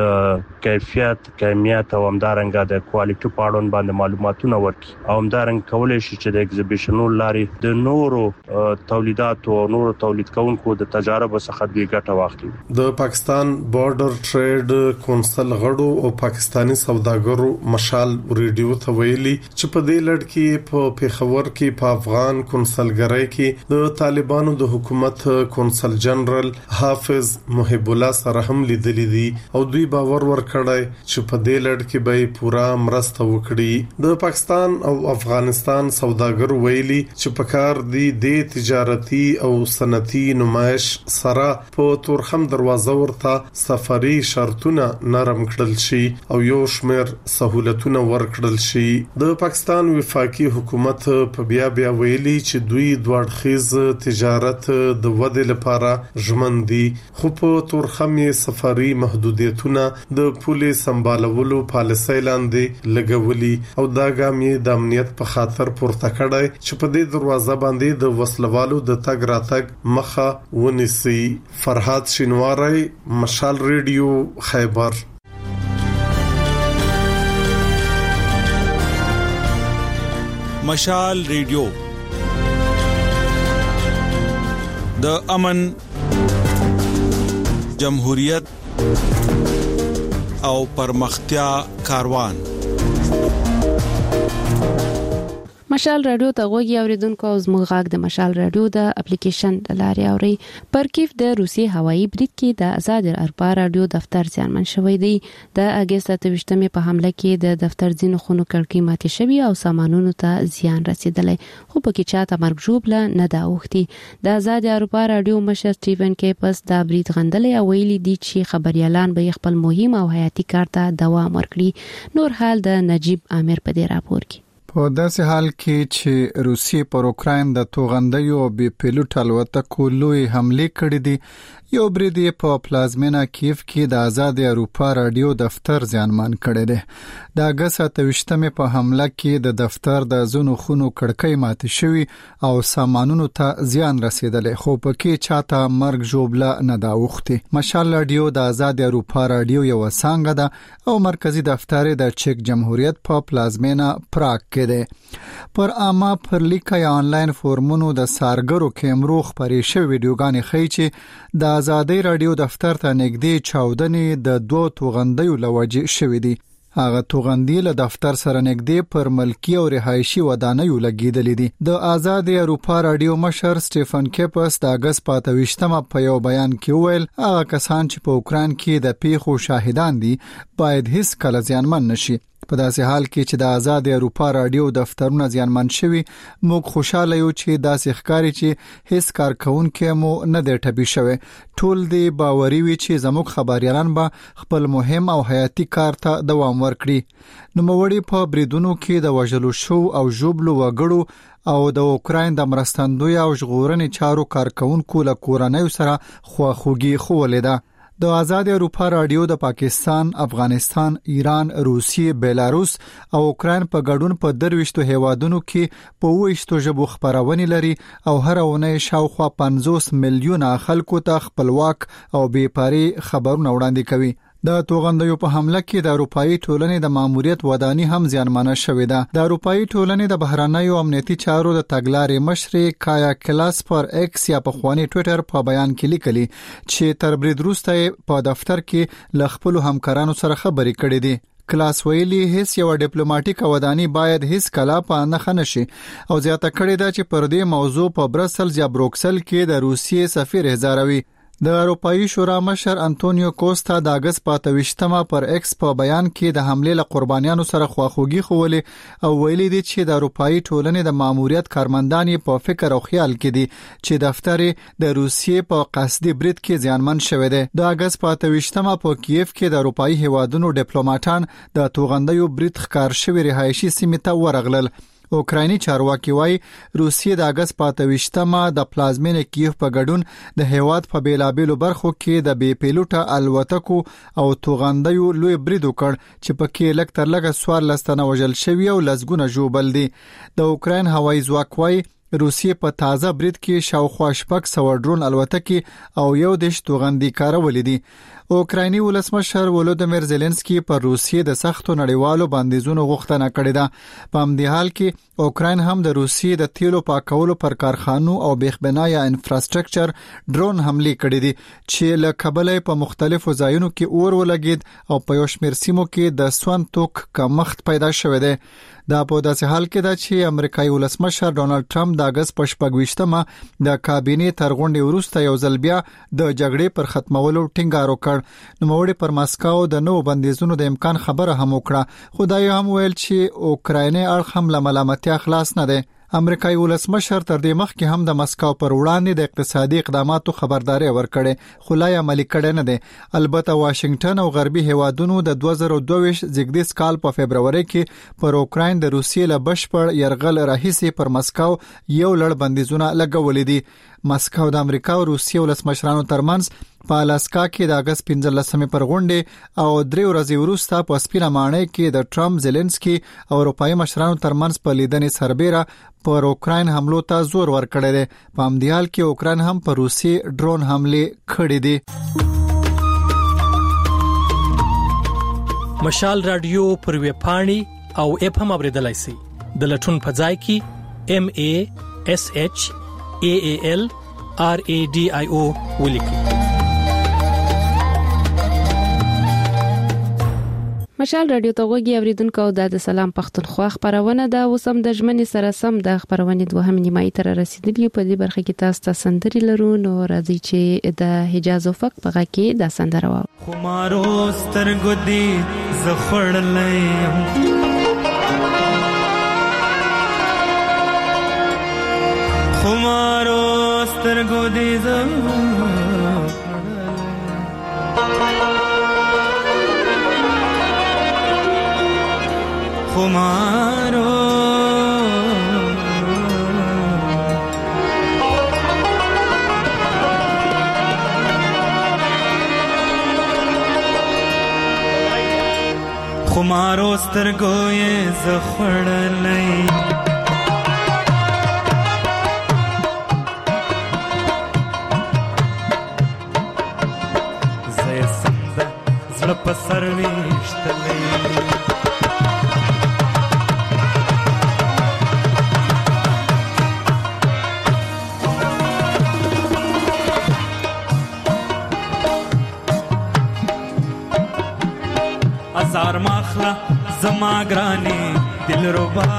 [SPEAKER 22] د کیفیت، کیمیت او همدارنګه د کوالټي په اړه باندې معلوماتونه ورکړي او همدارنګه کولای شي چې د ایگزیبیشن لاري د نورو تولیداتو او نورو تولید کوونکو د تجارب څخه دوی ګټه واخلي.
[SPEAKER 20] د پاکستان بارډر ټریډ کونسل غړو او پاکستانی سوداګرو مشال رادیو ته ویلي چې په دې لړ کې په پیښور کې په افغان کونسلګرۍ کې د طالبانو د حکومت کونسل جنرال حافظ محب الله سره هم لیدلې دي او دوی باور ورکړی چې په دې لړ کې به پورا مرسته وکړي. د پاکستان او افغانستان سوداګر ویلي چې په کار دي د تجارتي او صنعتي نمایش سره په تورخم دروازه ورته سفري شرطونه نرم کړل شي او یو شمېر سہولتونه ورکړل شي. د پاکستان وفاقي حکومت په بیا بیا ویلي چې دوی دوړخیز تجارت د ودې لپاره ژمن دي خو په تورخم سفري محدودیتونه د پولي سمبالولو پالیسۍ لاندې لګولي او دا ګام یې د امنیت په خاطر پورته کړی چې په دې دروازه باندې د وسلوالو د تګ راتګ مخه ونیسي. فرحات شینواری، مشال رادیو، خیبر.
[SPEAKER 23] مشال ریډیو د امن، جمهوریت او پرمختیا کاروان.
[SPEAKER 1] مشال رادیو ته غوږی اوریدونکو او زموږ غږ د مشال رادیو د اپلیکیشن لاري اوري. پر کیف د روسي هوایي برید کې د آزاد اروپا رادیو دفتر ځانمن شوی دی. د اگست اتهشتمې په حمله کې د دفتر ځینو خونو کړکۍ ماتې شوې او سامانونو ته زیان رسیدلی خو پکې چاته مرګ ژوبله نه دا اوختي. د آزاد اروپا رادیو مشر سټیفن کیپس دا برید غندلی او ویلي دي چې خبريالان به خپل مهم او حیاتي کار ته دوام ورکړي. نور حال د نجیب عامر په دې راپور کې.
[SPEAKER 3] په داسې حال کې چې روسیې پر اوکراین د توغندیو او بي پیلوټ الوتکو لوی حمله کړې دي، یو برید په پلازمینه کیف کې د آزاد اروپا رادیو دفتر ځانمان کړی دی. د اگست اتهشتمې په حمله کې د دفتر د زونو خونو کړکۍ ماتې شوې او سامانونو ته زیان رسیدلی خو پکې چاته مرګ ژوبله نه دا اوختي. مشال رادیو د آزاد اروپا رادیو یو څنګه ده او مرکزی دفتر د چک جمهوریت په پلازمینه پراګ کې شوونکی دی. پر عامه پر لیکه یا آنلاین فورمونو د سارګرو کیمرو خپرې شوې ویډیوګانې ښیي چې د آزادۍ رادیو دفتر ته نږدې چاودنې د دوه توغندیو له وجې شوې دي. هغه توغندي له دفتر سره نږدې پر ملکی او رهایشي ودانیو لګیدلې دي. د آزاد اروپا رادیو مشر سټيفن کیپس د اگست په اتویشتمه په یو بیان کې وویل هغه کسان چې په اوکران کې د پیښو شاهدان دي باید هیڅ کله زیانمن نشي. په داسې حال کې چې د آزاد اروپا رادیو دفترونه زیانمن شوي، موږ خوشاله یو چې داسې ښکاري چې هیڅ کارکونکي مو نه دی ټپي شوی. ټول دی باوري وي چې زموږ خبريالان به خپل مهم او حیاتي کار ته دوام ورکړي. نوموړي په بریدونو کې د وژلو شو او ژوبلو وګړو او د اوکراین د مرستندوی او ژغورنې چارو کارکونکو له کورنۍ سره خواخوږي خوولې ده. د آزاد اروپا رادیو د پاکستان، افغانستان، ایران، روسیې، بیلاروس او اوکراین په ګډون په درويشتو هیوادونو کې په وښتو ژبو خبرونه لري او هر اونۍ شاوخوا پنځوس میلیونه خلکو ته خپلواک او بې پاري خبرونه وړاندې کوي. د توغندیو په حمله کې د اروپאי ټولنې د ماموریت ودانی هم زیانمنه شوې ده. د اروپאי ټولنې د بهرنیو امنیتي چارو د تګلارې مشر کایا کلاس پر ایکس یا په خواني ټوئیټر په بیان کې لیکلي چې تر برید وروسته په دفتر کې ل خپل همکارانو سره خبرې کړې دي. کلاس ویلي هیڅ یو ډیپلوماټیک ودانی باید هیڅ کلا په نه خنشي او زیاته کړې ده چې پر دې موضوع په برسل یا بروکسل کې د روسیې سفیر هزاروي. د اروپאי شورا مشر انټونیو کوستا د اگست په اتویشتمه پر ایکس په بیان کې د حمله له قربانیانو سره خواخوږي خوولې او ویلي دي چې د اروپאי ټولنې د ماموریت کارمندان په فکر او خیال کې دي چې دفتر د روسیې په قصدي برید کې زیانمن شوی دی. د اگست په اتویشتمه په کیف کې د اروپאי هیوادونو ډیپلوماټان د توغندیو برید ښکار شوی رهایشي سیمه ته ورغلل. اوکرایني چارواکي وايي روسیې د اگست په اتویشتمه د پلازمین کیف په ګډون د هیواد په بیلابېلو برخو کې د بي پیلوټه الوتکو او توغندیو لوی برید وکړ چې پکې لک تر لګه سوار لستنه وژل شوی او لزګونه جوبل دي. د اوکراین هوایي ځواک وايي روسیې په تازه برید کې شاوخوا شپږ سوه ډرون الوتکې او یو دیش توغندي کارولې دي. اوکرایني ولسمشر ولودیمیر زيلنسکي پر روسیې د سختو نړیوالو بندیزونو غوښتنه کړې ده. په همدې حال کې اوکراین هم د روسیې د تیلو پاکولو پر کارخانو او بیخبنا یا انفراستراکچر ډرون حمله کړې دي چې له کابل په مختلفو ځایونو کې اور ولګید او په یو شمېر سیمو کې د سون توک کمښت پیدا شوه دی. دا په داسې حال کې ده چې امریکایي ولسمشر ډونالد ټرمپ د اگست په شپږویشتمه د کابینې تر غونډې وروسته یو ځل بیا د جګړې پر ختمولو ټینګار وکړ. نوموړي پر ماسکو د نوو بندیزونو د امکان خبره هم وکړه، خو دا هم ویل چې اوکرایني اړخ هم له ملامتیا خلاص نه دی. امریکایي ولسمشر تر دې مخکې هم د مسکو پر وړاندې د اقتصادي اقداماتو خبرداري ورکړې، خو لا یې عملي کړي نه دي. البته واشنگټن او غربي هیوادونو د دوه زره دوه ویشت زیږدیز کال په فبرवरी کې پر اوکراین د روسیې له بشپړ يرغل راهیسې پر مسکو یو لړ بندیزونه لګولې دي. مسکو د امریکا او روسیې ولسمشرانو ترمنځ په الاسکا کې د اگست پنځلسمې پر غونډې او درې ورځې وروسته په سپینه ماڼۍ کې د ټرمپ زيلنسکي او اروپאי مشرانو ترمنځ په لیدنې سربېره پر اوکراین حملو ته زور ورکړی دی. په همدې حال کې اوکراین هم پر روسي ډرون حمله کړې دي.
[SPEAKER 5] مشال رادیو پر ویب پاڼې او اپ هم اوریدلای شئ. د لټون په ځای کې ام ا اس اچ ا ا ال ار ا ډي آی او ولیکئ.
[SPEAKER 1] مشال رادیو ته وګورئ اوریدونکو د سلام پښتونخوا خبرونه ده. وسم د ژمنې سره سم د خبرونه دوهم نیمایي تر رسیدلی په دې برخه کې تاسو ته سندري لرو. نو راځي چې د حجاز افق په غا کې د سندره واو.
[SPEAKER 6] خمارو سترګو دی زخړلې خمارو سترګو دی زخړلې خمارو خمارو سترګو یې زخړلې زې سند زړه په سر وشتلې زار مخلا زما ګرانی دلربا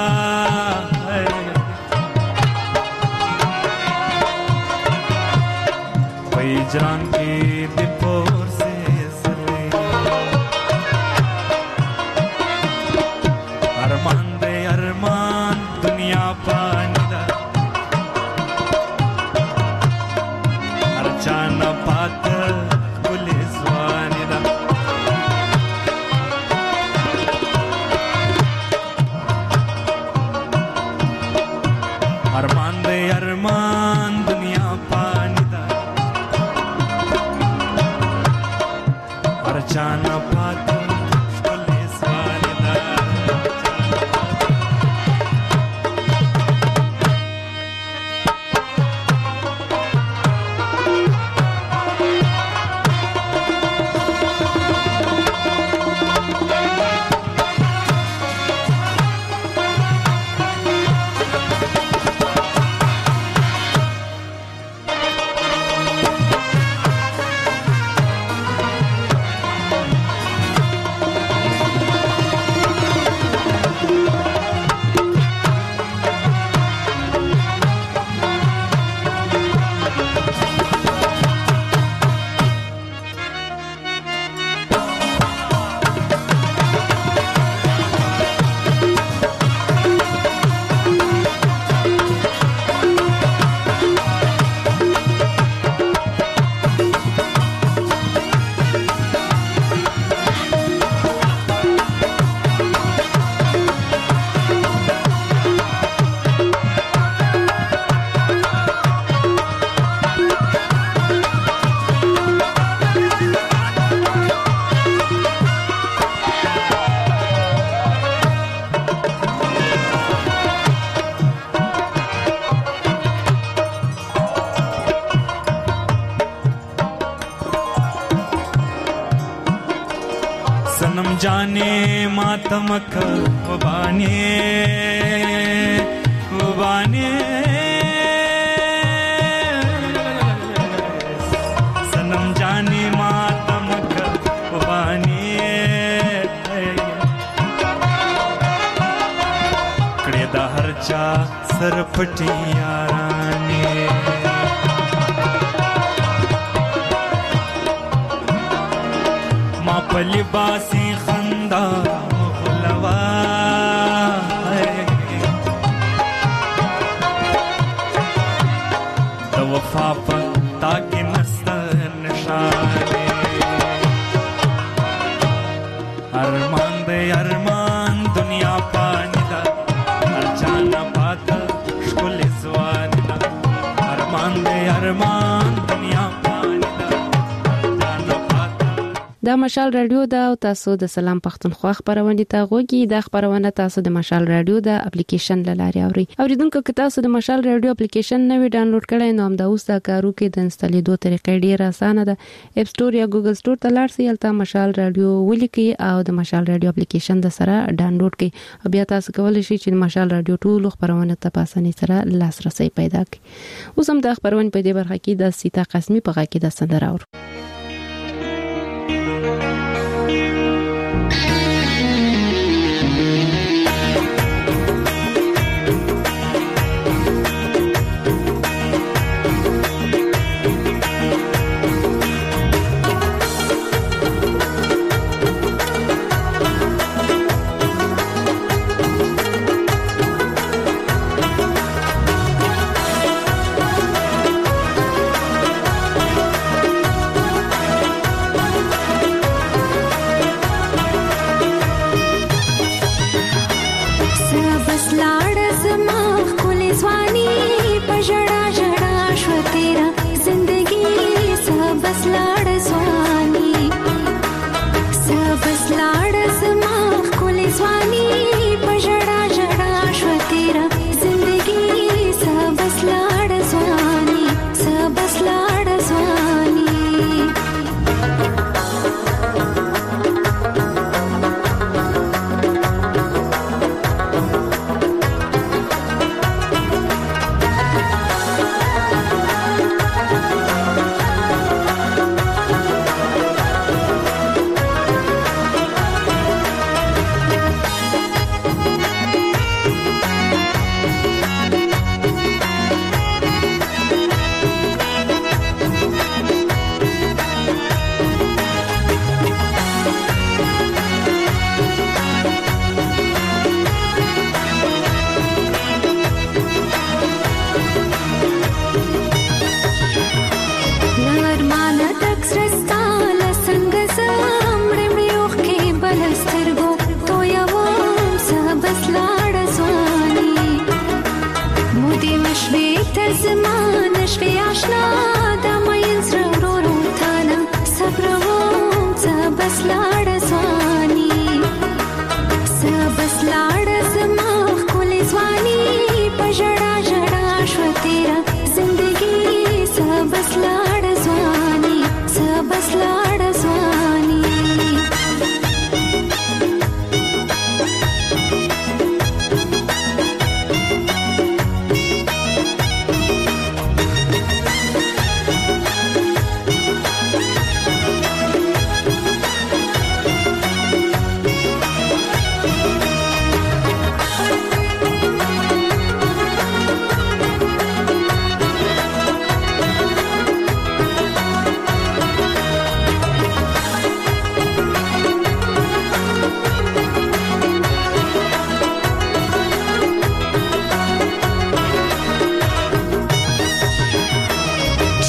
[SPEAKER 6] جان کی دپور سے سرے ارمان دے ارمان دنیا پانی دا ہر چانا پات پولیس وانی دا ارمان دے ارمان دنیا پانی जाना पाता पुलिस वाले दा जाने मातमक उबाने उबाने सनम जाने मातमक उबाने कड़े दा हरचा सरपटी याराने माँ पलिबासी खंदा मुगलवा द वफा पता के नस्तर निशाने अरमान दे अरमान दुनिया पानी दा हर जाना पाता शुल जवानी दा अरमान दे अरमान दुनिया
[SPEAKER 1] د مشال رادیو دا او تاسو د سلام پښتونخوا خبرونه ته غوږی د خبرونه تاسو د مشال رادیو د اپلیکیشن لاره اوري اوریدونکو که تاسو د مشال رادیو اپلیکیشن نوی ډاونلوډ کړئ نو هم دا اوس دا کارو کې د انسټالیدو طریقې ډیره اسانه ده اپ سٹور یا ګوګل سٹور ته لاړ شئ البته مشال رادیو ولیکي او د مشال رادیو اپلیکیشن د سره ډاونلوډ کړئ بیا تاسو کولی شئ چې مشال رادیو ټول خبرونه ته په اسانۍ سره لاسرسي پیدا کړئ اوس هم د خبرونه په دې برخه کې د سیتا قسمی په غږ کې د سندره اورو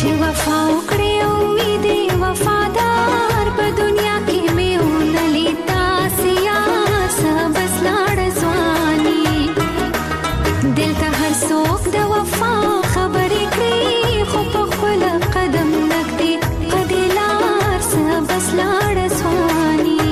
[SPEAKER 7] چې وفا وکړې او وي دې وفادار په دنیا کې مې ونه لیدا سیاس بس لاړ ځواني دل ته هر څوک د وفا خبرې کړې خو په خپل قدم نږدې قدې لار بس لاړ ځواني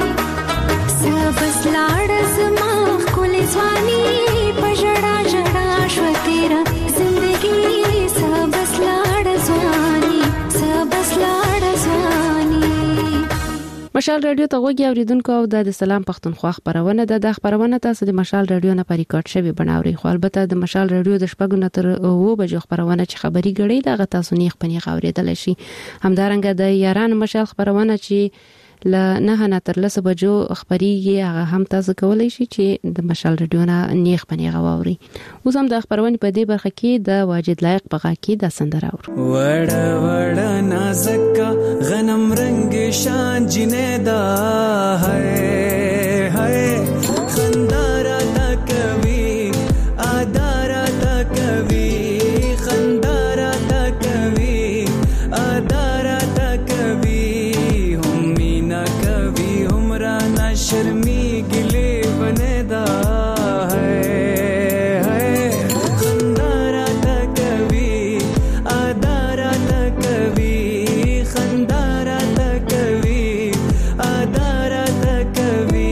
[SPEAKER 7] بس لاړ زما ښکلې ځواني په ژړا ژړا شوه تېره زندګي بس لاړ ځواني بس لاړ ځواني.
[SPEAKER 1] مشال رادیو ته غوږی اوریدونکو او د سلام پښتونخوا خبرونه ده د خبرونه تاسو د مشال رادیو نه په ریکارډ شوی بناوري خو البته د مشال رادیو د شپږو نه تر اوو بجو خبرونه چې خبري غړي دغه تاسو نیخ پنی اوریدل شي. همدارنګه د یاران مشال خبرونه چې ل نه نه تر لسه بجو خبريږي هغه هم تاسو کولای شئ چې د مشال رادیو نه نیخ پنی غواوري. اوس هم د خبرونه په دې برخه کې د واجد لایق بغا کې د سندره اور
[SPEAKER 6] وړ وړ نازک غنم رنگ شان جنیدا ہے ہے خندارا تا کوي ادارا تا کوي خندارا تا کوي ادارا تا کوي शर्मी गिले बनेदा है है खंदारा ता कभी आदारा ता कभी खंदारा ता कभी आदारा ता कभी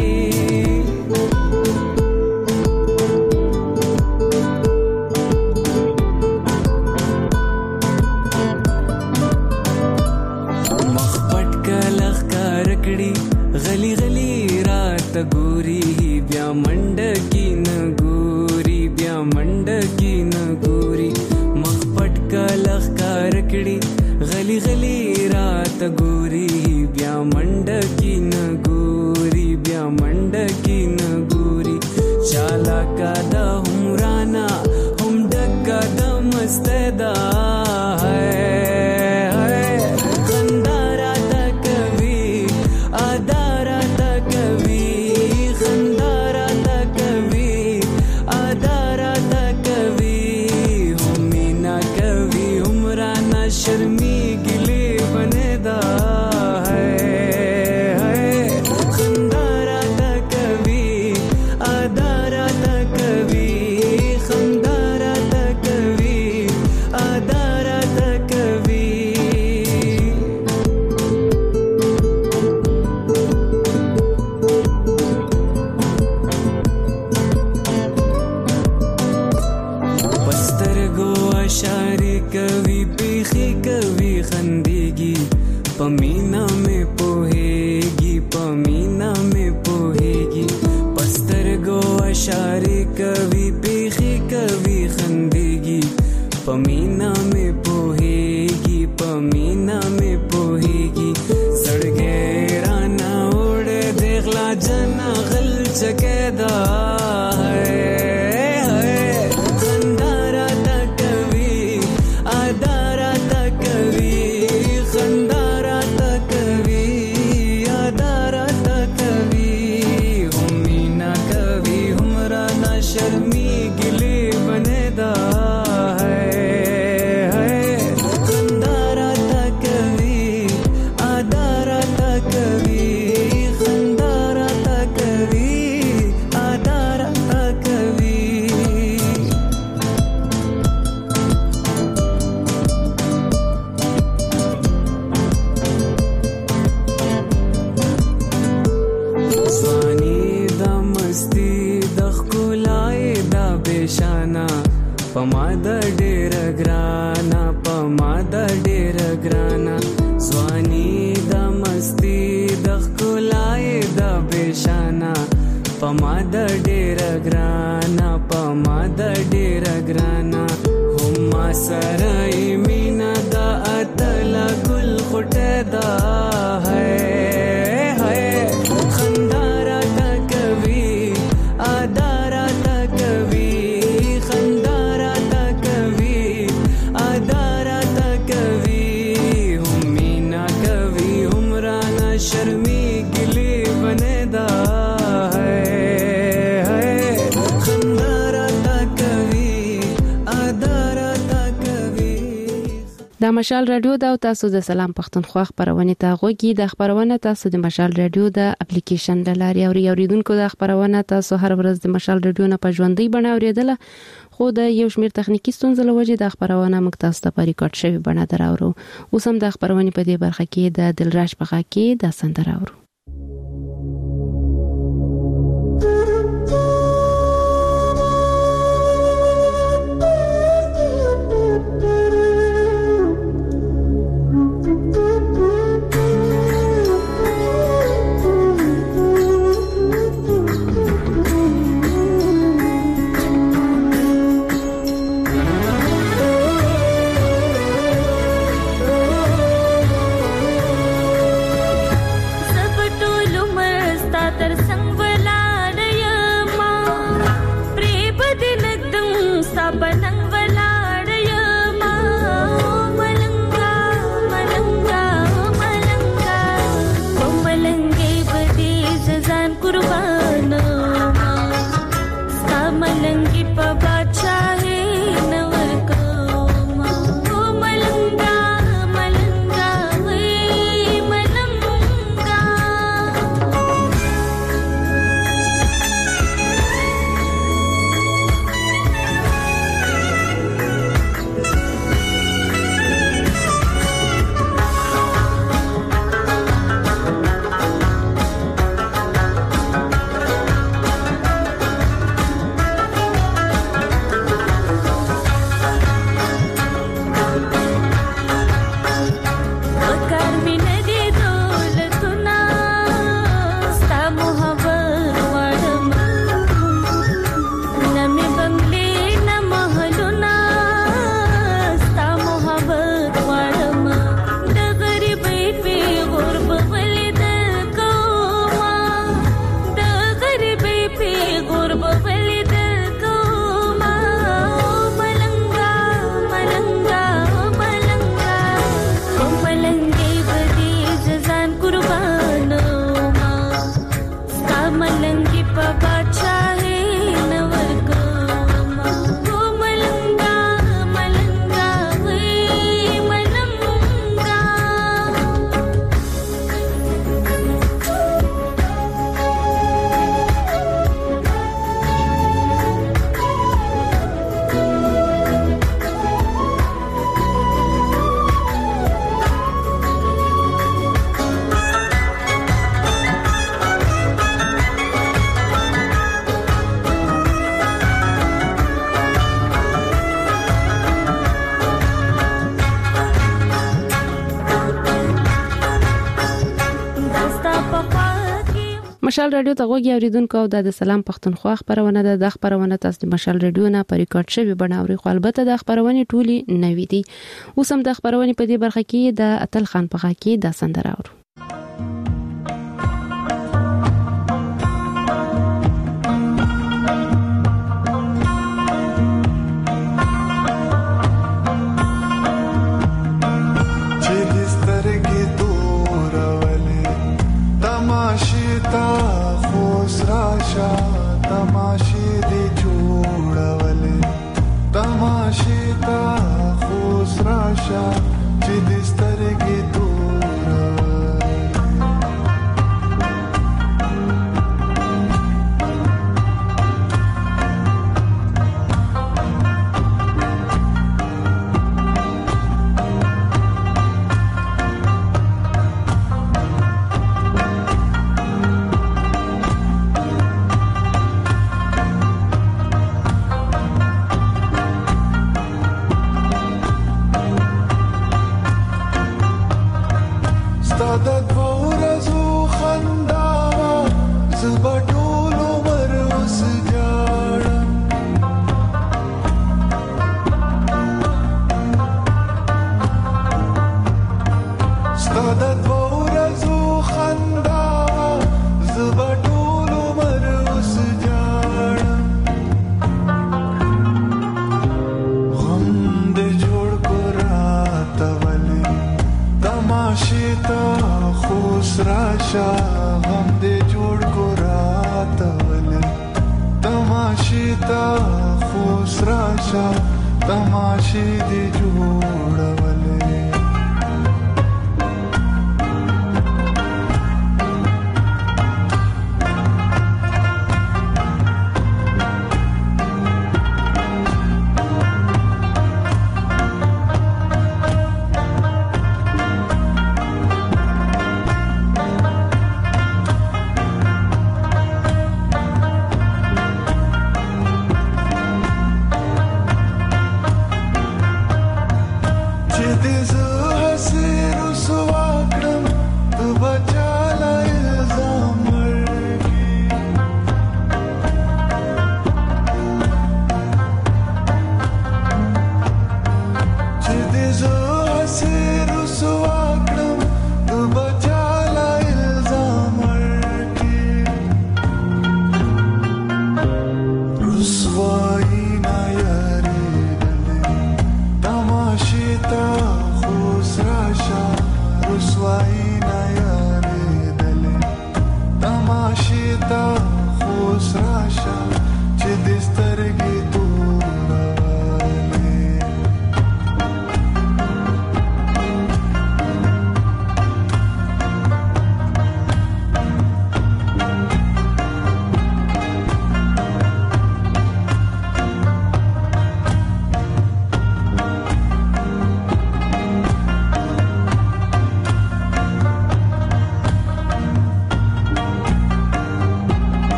[SPEAKER 6] मखपट का लखका रकड़ी गली गली रात गोरी ब्या मंड की न गोरी ब्या मंड की न गोरी मखपट का लखका रकड़ी गली गली रात गोरी ब्या मंड की न गोरी ब्या मंड की न गोरी चाला का दा हमराना हम डका दा मस्तदा है शर्मी गिले बनेदा है है खंदारा ता कभी आदारा ता कभी खंदारा ता कभी आदारा ता कभी बस्तर गो अशारे कभी कभी खंदेगी पमीना में पोहेगी पमीना में पोहेगी पस्तर गो अशारे कभी बेखी कभी खंदेगी पमीना में पोहेगी पमीना में पोहेगी सड़गे राना उड़े देखला जना गल चकेदा है शर्मी गिले बनेदा है है खंदारा ता कभी आदारा ता कभी खंदारा ता कभी आदारा ता कभी स्वानी दा मस्ती शाना पमादा डेर ग्राना पमादा डेर ग्राना स्वानी दा मस्ती दखलाए दा बेशाना पमादा डेर ग्राना पमादा डेर ग्राना हुम्मा सराई मीना दा अतला गुल खुटेदा है है खंदारा ता कभी आदारा ता कभी खंदारा ता कभी आदारा ता कभी हुमीना कभी हुमराना शर्मी गिले बनेदा है
[SPEAKER 1] د مشال رادیو د تاسو د سلام پښتونخوا خبرونه ته غوږی د خبرونه تاسو د مشال رادیو د اپلیکیشن د لارې او ریوریدونکو د خبرونه تاسو هر ورځ د مشال رادیو نه په ژوندۍ بڼه اوریدله خو د یو شمیر تخنیکی ستونزې لوجه د خبرونه مکتاز ته په ریکارډ شوی بڼه دراورو اوس هم د خبرونه په دې برخه کې د دلراج په غا کې د سندراورو مشال رادیو ته غوږی اوریدونکو او د سلام پښتونخوا خبرونه د خبرونه تاسو د مشال رادیو نه په ریکارډ شوی بڼه اوري خو البته د خبرونه ټولي نوې دي اوس هم د خبرونه په دې برخه کې د اتل خان په غا کې د سندراورو
[SPEAKER 4] تماشې دې جوړولې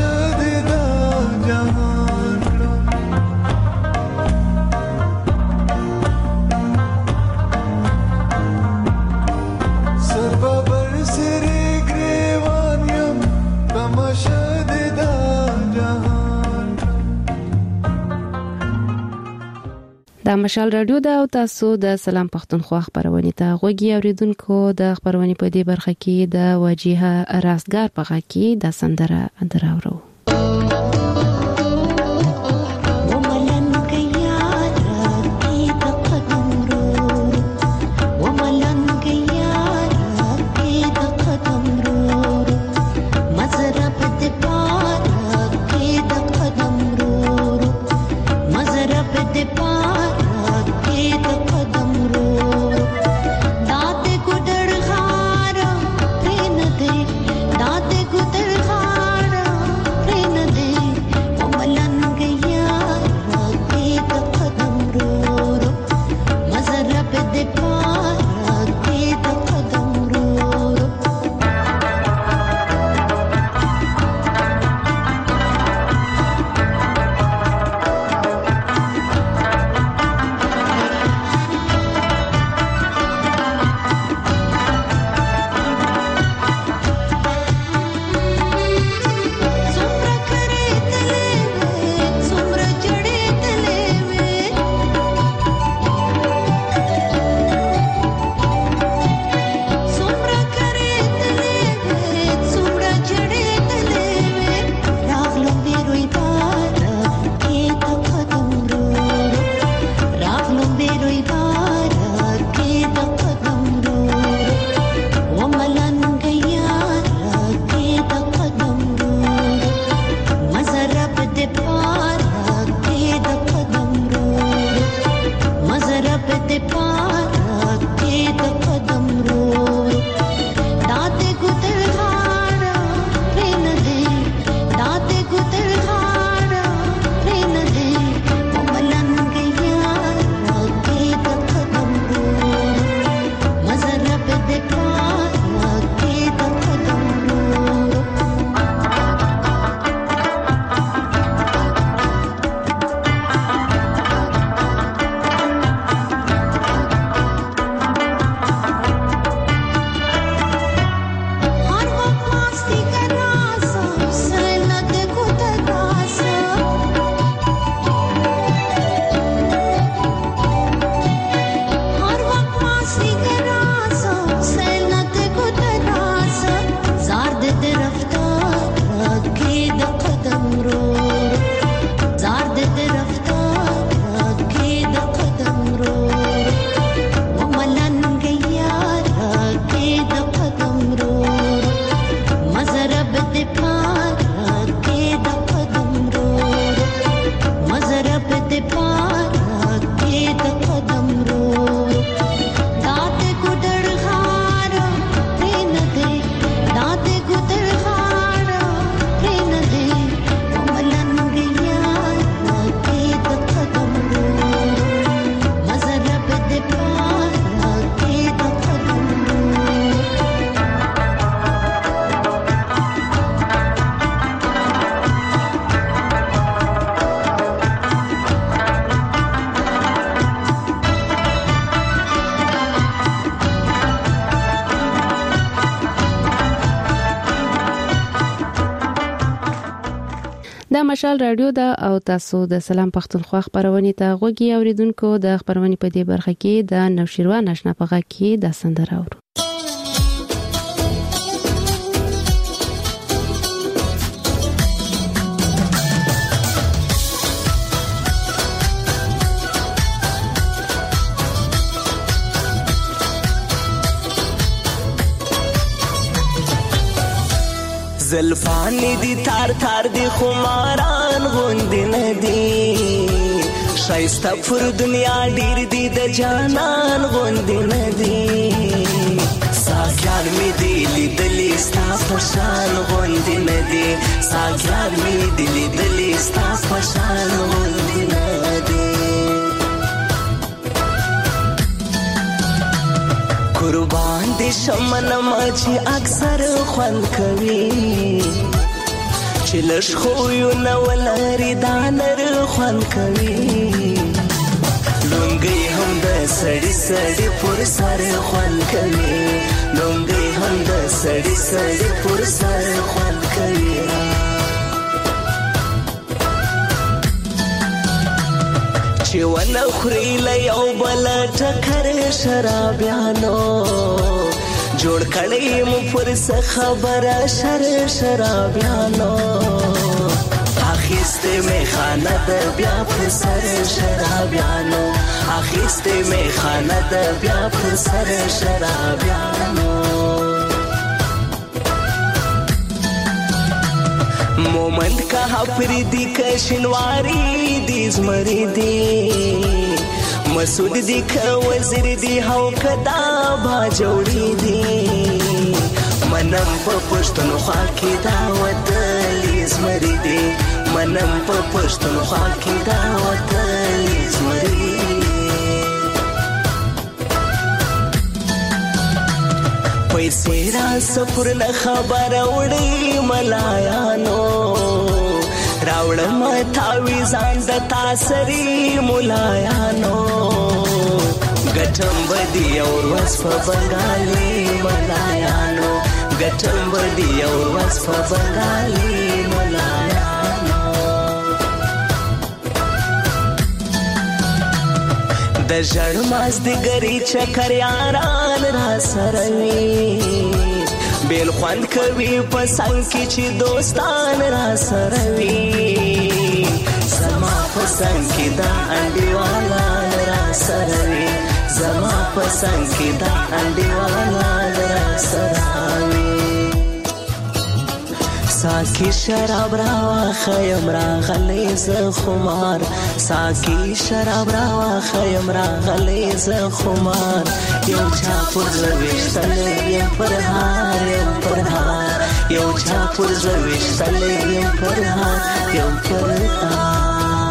[SPEAKER 1] د مشال رادیو د او تاسو د سلام پښتونخوا خبرونه ته غوږی اوریدونکو د خبرونه په دې برخه کې د واجهه راستګار په غا کې د سندره دراورو د مشال رادیو د او تاسو د سلام پښتونخوا خبرونه ته غوږی اوریدونکو د خبرونه په دې برخه کې د نوشیروان آشنا په غا کې د سندره اورو
[SPEAKER 4] زلفانی دی تار تار دی خماران غوند ندی شایسته پر دنیا ډیر دی د جانان غوند ندی ساګیان می دی لیدلی ستا پشان غوند ندی ساګیان می دی لیدلی ستا پشان غوند ندی قربان دي شمن ما چې اکثر خوند کوي چې لږ خو یو نو ولري دا نر خوان کوي لونګي هم د سړی سړی پر سر خوان کوي لونګي هم د سړی سړی پر سر خوان کوي چې ونه خوري له یو بل ټکر شرابیانو جوړ کړی مو پر څه خبره شر شرابیانو اخیسته می خانه د بیا پر سر شرابیانو اخیسته می خانه د بیا پر سر شرابیانو مومند کا حفردی کشنواری دی زمری دی مسعود دی که وزیر دی هاو کدا با جوړی دی منم په پښتونخوا کې دا وتلی زمری دی منم په پښتونخوا کې دا وتلی زمری پیسې را سفر نه خبر وړي ملایانو راوړم تاوی ځان د تاسری ملایانو ګټم بدی اور وس په بنگالي ملایانو ګټم بدی اور وس په بنگالي ملایانو د ژړماز د ګری چکر یاران را سروي بیل خوان کوي پسنګ کې چې دوستان را سروي زما پسنګ کې دا انډیوالا را سروي زما پسنګ کې دا انډیوالا را سروي ساکی شراب راوا خیم را غلی ز خمار ساکی شراب راوا خیم را غلی ز خمار یو چا پر زویشتل یم پر هار یم پر هار یو چا پر زویشتل یم پر هار یم پر هار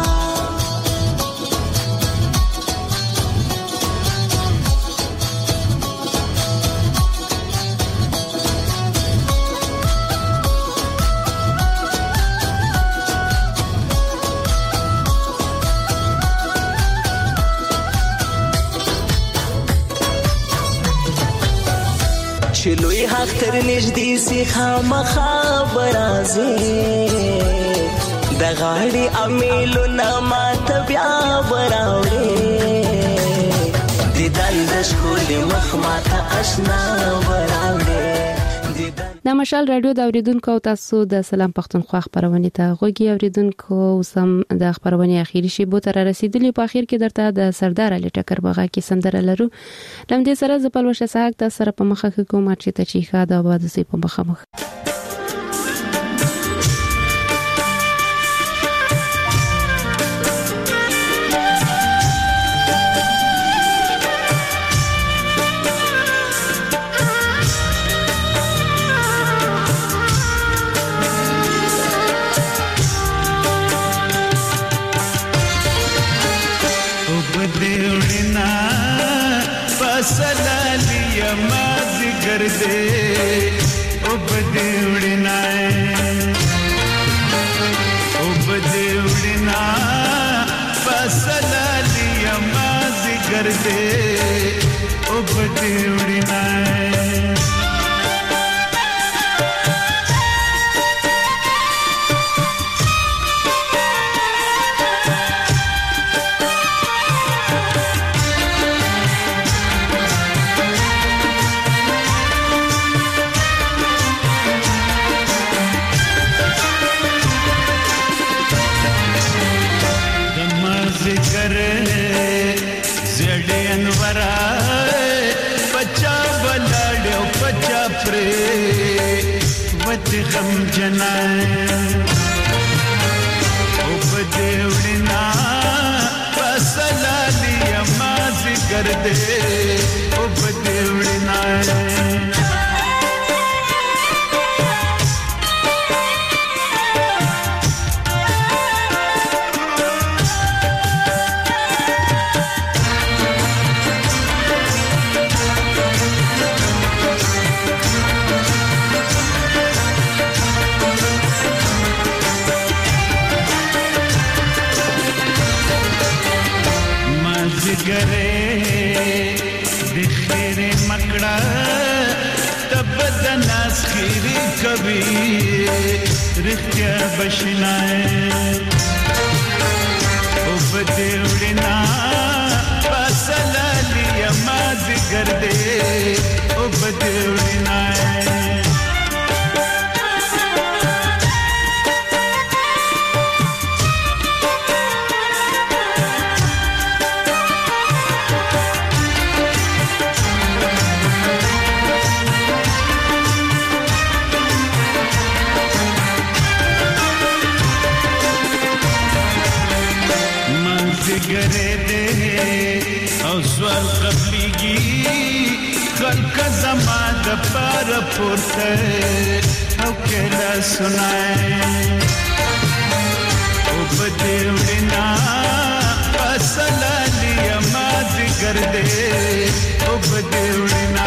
[SPEAKER 4] چلوی حق تر نجدی سی خامخا برازی د غاړي امیلو نامات بیا براوړي د دند شکول مخ ماته آشنا براوړي
[SPEAKER 1] د مشال رادیو د اوریدونکو تاسو د سلام پښتونخوا خبرونه ته غوږی اوریدونکو سم د خبرونه اخیری شی بو تر رسیدلی په اخر کې درته د سردار علي ټکر بغا کې سندره لرو لم دې سره ز پلوشه ساګ د سره په مخه کې کوم چې ته چی خا د آباد سي په مخه مخ
[SPEAKER 8] تسخیری کوي رښتیا بشنای او بده وړنا پسلالی ما ذکر دې او بده وړنا گره ده او سوال قبلیگی خلق زمان ده پار پورته او کلا سنائے او بدیوڑنا پسلالی اما ذکر ده او بدیوڑنا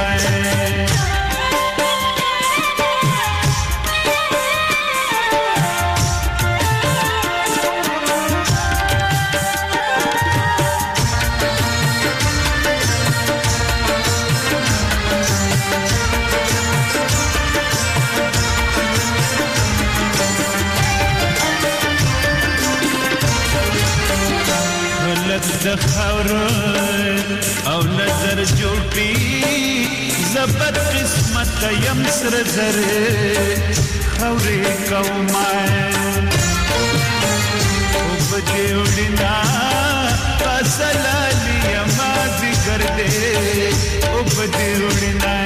[SPEAKER 8] د خاور او نظر جوړ پی زبر قسمت یم سر زر خورې کومای او بده وډنا فصلالی ما ذکر دې او بده وډنا